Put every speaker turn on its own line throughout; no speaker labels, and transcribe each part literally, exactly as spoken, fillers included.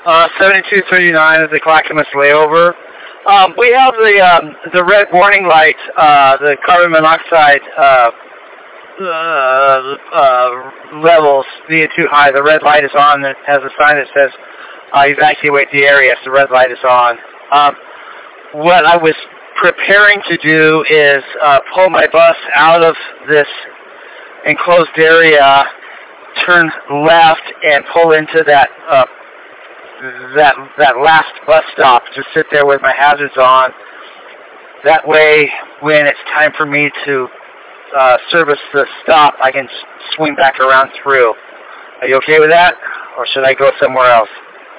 Uh, seventy-two thirty-nine is the Clackamas layover. Um, we have the um, the red warning light, uh, the carbon monoxide uh, uh, uh, levels needed too high. The red light is on. It has a sign that says uh, evacuate the area. So the red light is on. Um, what I was preparing to do is uh, pull my bus out of this enclosed area, turn left, and pull into that uh, that that last bus stop. Just sit there with my hazards on. That way, when it's time for me to uh, service the stop, I can s- swing back around through. Are you okay with that, or should I go somewhere else?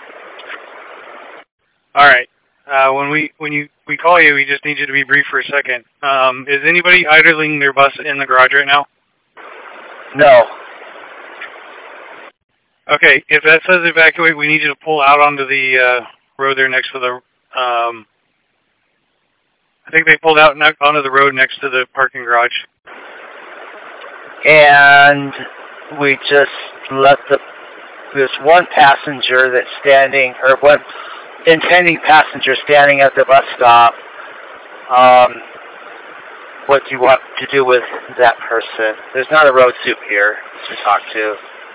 All right. Uh, when we when you we call you, we just need you to be brief for a second. Um, is anybody idling their bus in the garage right now?
No.
Okay, if that says evacuate, we need you to pull out onto the uh, road there next to the, um, I think they pulled out ne- onto the road next to the parking garage.
And we just let the, there's one passenger that's standing, or one intending passenger standing at the bus stop. Um, what do you want to do with that person? There's not a road soup here to talk to.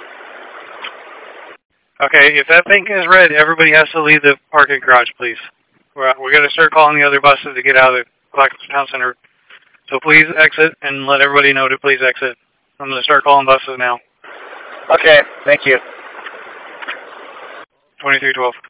Okay, if that thing is red, everybody has to leave the parking garage, please. We're, we're going to start calling the other buses to get out of the Clackamas Town Center. So please exit and let everybody know to please exit. I'm going to start calling buses now.
Okay, thank you.
twenty-three twelve.